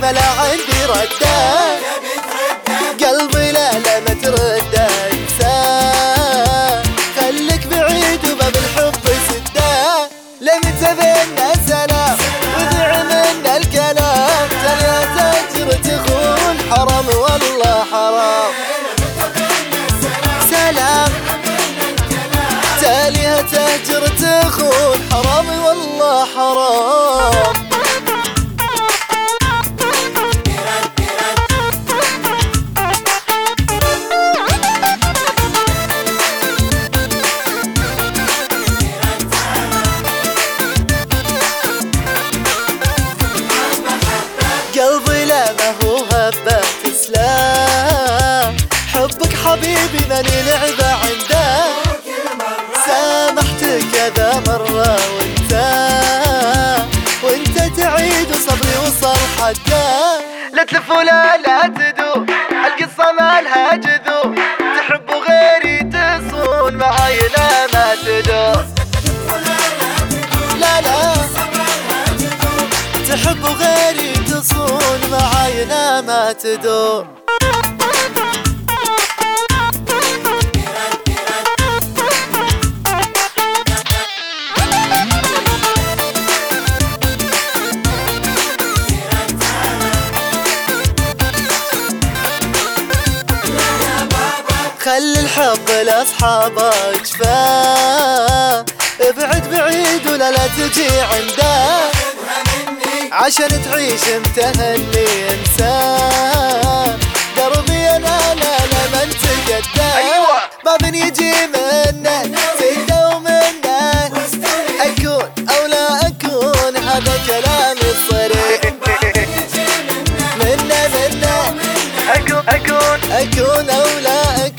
ما لا عندي رده، قلبي لا ما ترده انساه، خليك بعيد وباب الحب سده، لمتى بينا سلام وذع منا الكلام، تاليها تهجر تخون حرام والله حرام، سلام تاليها تهجر تخون حرام والله حرام. قلبي لا ما هو هبة تسلام، حبك حبيبي ماني لعبة عنده، سامحتك كذا مرة وانت تعيد وصبري وصل حده، لا تلف ولا تدور القصة مالها جذور، تحب غيري تصون معاي لا ما تدور، لا تحب غيري تصون معاي لا ما تدور. خلي الحب لاصحابك جفاه، ابعد بعيد ولا تجي عنده، عشان تعيش متهني انساه، دربي انا لا ما انت قده، باب يجي منه سيده ومنه، اكون او لا اكون هذا كلامي الصريح، منه اكون او لا اكون